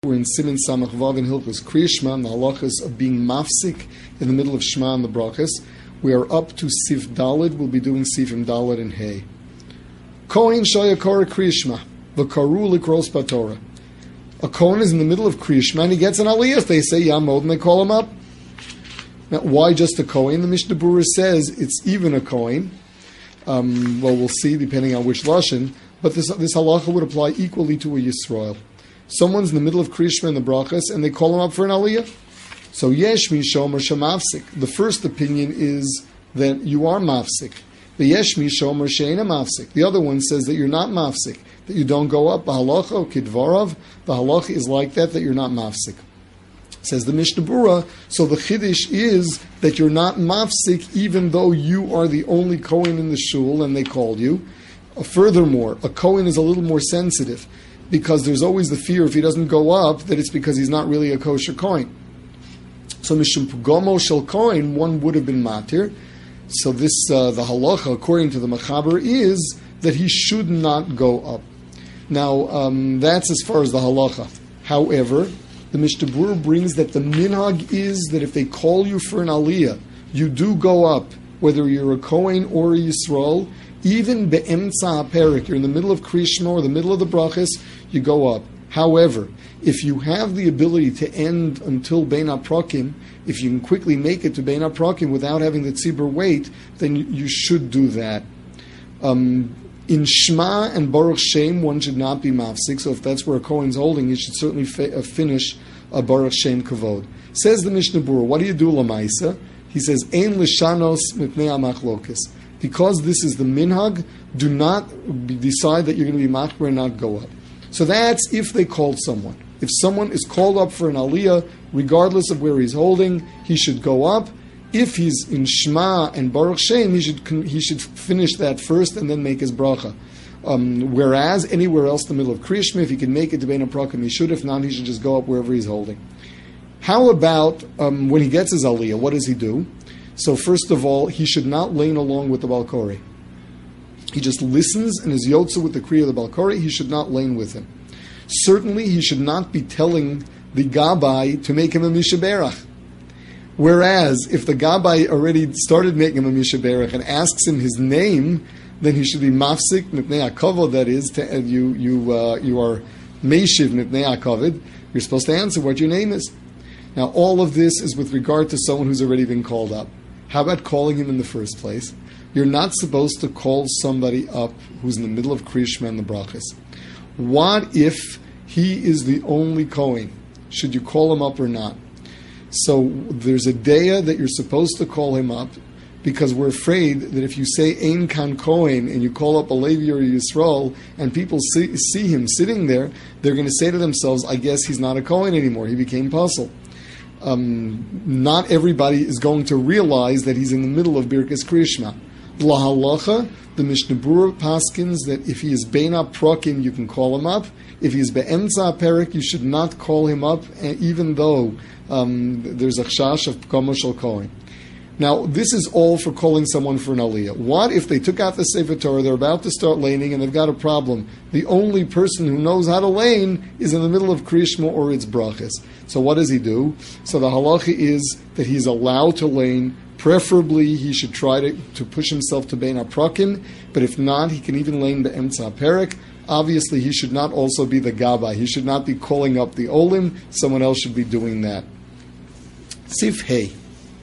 We're in Siman Samach Vav in Hilchos Kriya Shema, and the halachas of being mafsik in the middle of Shema and the brachas. We are up to Sif Dalid. We'll be doing Sifim Dalid and Hey. Kohen Shaya Korah Kriya Shema, V'karu Likros Batorah. A Kohen is in the middle of Kriya Shema and he gets an aliyah. If they say Yamod and they call him up. Now, why just a Kohen? The Mishnah Berurah says it's even a Kohen. Well, we'll see depending on which lashon. But this halacha would apply equally to a Yisrael. Someone's in the middle of Kriya Shema and the brachas, and they call him up for an aliyah. So yesh mishom or shamafsik. The first opinion is that you are mafsik. The yesh mishom or sheina mafsik. The other one says that you're not mafsik, that you don't go up. Bahalacha or kidvarav. The halacha is like that you're not mafsik. Says the Mishnah Berurah. So the chiddush is that you're not mafsik, even though you are the only Kohen in the shul and they called you. Furthermore, a Kohen is a little more sensitive, because there's always the fear if he doesn't go up that it's because he's not really a kosher Kohen. So Mishum Pugomo Shel Kohen, one would have been matir. So this, the halacha, according to the Machaber, is that he should not go up. Now, that's as far as the halacha. However, the Mishnah Berurah brings that the minhag is that if they call you for an aliyah, you do go up, whether you're a Kohen or a Yisrael. Even be'emtza haperik, you're in the middle of Kriya Shema or the middle of the brachas, you go up. However, if you have the ability to end until Bein HaPrakim, if you can quickly make it to Bein HaPrakim without having the tzibur wait, then you should do that. In Shema and Baruch Shem, one should not be mafsik, so if that's where a Kohen's holding, you should certainly finish a Baruch Shem kavod. Says the Mishnah Berurah, what do you do lamaisa? He says, Ein lishanos mipnei hamachlokas. Because this is the minhag, do not decide that you're going to be machmer and not go up. So that's if they called someone. If someone is called up for an aliyah, regardless of where he's holding, he should go up. If he's in Shema and Baruch Shem, he should finish that first and then make his bracha. Whereas anywhere else in the middle of Kriya Shema, if he can make it to Bein HaPrakim, he should. If not, he should just go up wherever he's holding. How about when he gets his aliyah, what does he do? So first of all, he should not lane along with the Balkori. He just listens and is yotza with the Kriya of the Balkori. He should not lane with him. Certainly, he should not be telling the Gabbai to make him a Mishaberach. Whereas, if the Gabbai already started making him a Mishaberach and asks him his name, then he should be mafsik, mipnei hakavod, that is, you are meishiv mipnei hakavod. You're supposed to answer what your name is. Now, all of this is with regard to someone who's already been called up. How about calling him in the first place? You're not supposed to call somebody up who's in the middle of Kriya Shema and the brachas. What if he is the only Kohen? Should you call him up or not? So there's a daya that you're supposed to call him up, because we're afraid that if you say Ein Kan Kohen and you call up a Levi or a Yisrael and people see him sitting there, they're going to say to themselves, I guess he's not a Kohen anymore. He became puzzle. Not everybody is going to realize that he's in the middle of Birkas Kriya Shema. La halacha, the Mishnah Berurah paskins that if he is Bein HaPrakim, you can call him up. If he is be'emtza haperik, you should not call him up, even though there's a chash of Pkamo Shel Kohen. Now, this is all for calling someone for an aliyah. What if they took out the Sefer Torah, they're about to start laning, and they've got a problem? The only person who knows how to lane is in the middle of Kriya Shema or its brachas. So what does he do? So the halacha is that he's allowed to lane. Preferably, he should try to push himself to Bein HaPrakim, but if not, he can even lane be'emtza haperik. Obviously, he should not also be the Gabbai. He should not be calling up the Olim. Someone else should be doing that. Sif Hey.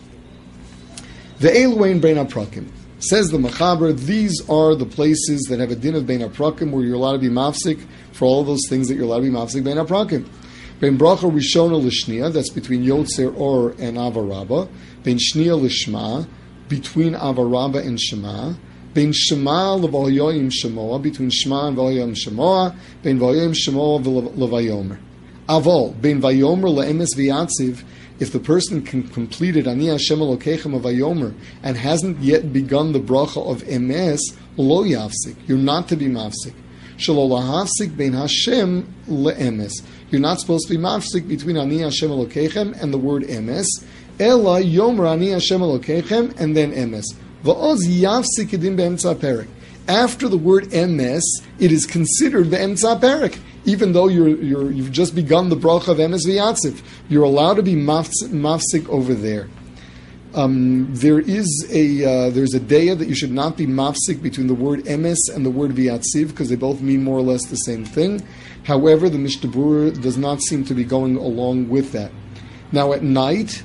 The Ve'elu Bein HaPrakim. Says the Machaber, these are the places that have a din of Bein HaPrakim where you're allowed to be mafsik for all of those things that you're allowed to be mafsik Bein HaPrakim. Bein Bracha Rishona L'Shniya, that's between Yotzer Or and Avarabba. Bein Shniya L'Shma, between Avarabba and Shema. Bein Shema L'Vayoyim Shemoa, between Shema and Vayoyim Shemoa. Bein Vayoyim Shemoa L'Vayomer. Avol, Bein Vayomer L'Emes V'Yatziv, if the person completed Ani Hashem Elokechem of Vayomer and hasn't yet begun the bracha of Emes, Lo Yafsik, you're not to be mafsik. Shelo Lahafsik Bein Hashem LeEmes. You're not supposed to be mafsik between Ani Hashem Elokechem and the word Emes. Ela Yomer Ani Hashem Elokechem and then Emes. Va'oz Yafsik Edim Be'emtza Perek. After the word Emes, it is considered Be'emtza Perek. even though you've just begun the bracha of emes v'yatziv, you're allowed to be mafsik over there. There's a daya that you should not be mafsik between the word emes and the word v'yatziv, because they both mean more or less the same thing. However, the Mishnah Berurah does not seem to be going along with that. Now at night,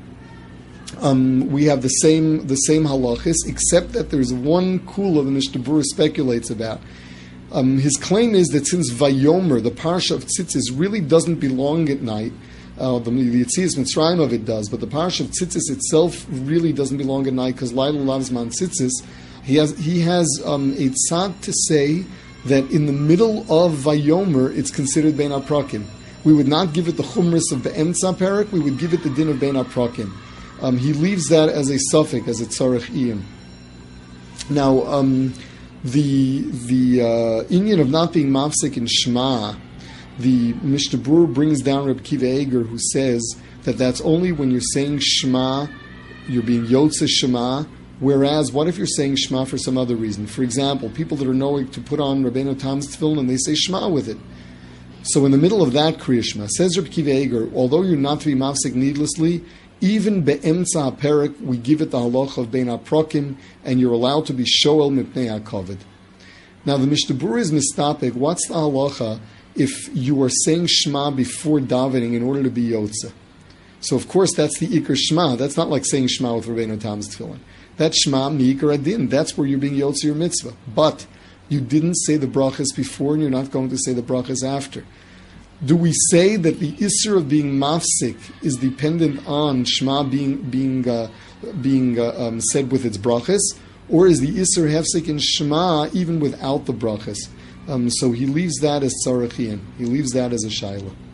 we have the same halachis, except that there's one kula the Mishnah Berurah speculates about. His claim is that since Vayomer, the parsha of Tzitzis, really doesn't belong at night, the Yetzias Mitzrayim of it does, but the parsha of Tzitzis itself really doesn't belong at night because Laila Lavzman Tzitzis, he has a tzad to say that in the middle of Vayomer it's considered Bein HaPrakim. We would not give it the chumras of Be'emtza Perek, we would give it the din of Bein HaPrakim. He leaves that as a suffix, as a tzarech iyim. Now, the inyan of not being mafsik in Shema, the Mishnah Berurah brings down Reb Kiva Eger, who says that that's only when you're saying Shema, you're being Yotze Shema, whereas what if you're saying Shema for some other reason? For example, people that are knowing to put on Rabbeinu Tam's tefillin and they say Shema with it. So in the middle of that Kriya Shema, says Reb Kiva Eger, although you're not to be mafsik needlessly, even be'emtza perek, we give it the halacha of Bein HaPrakim, and you're allowed to be shoel mipnei HaKavod. Now the Mishnah Berurah is mistapik. What's the halacha if you are saying Shema before davening in order to be Yotze? So of course that's the Iker Shema. That's not like saying Shema with Rabbeinu Tam's tefillin. That's Shema mi'ikar adin. That's where you're being Yotze your mitzvah. But you didn't say the brachas before, and you're not going to say the brachas after. Do we say that the isser of being mafsik is dependent on Shema being said with its brachas, or is the isser hefsik in Shema even without the brachas? So he leaves that as tzarech iyim. He leaves that as a shaila.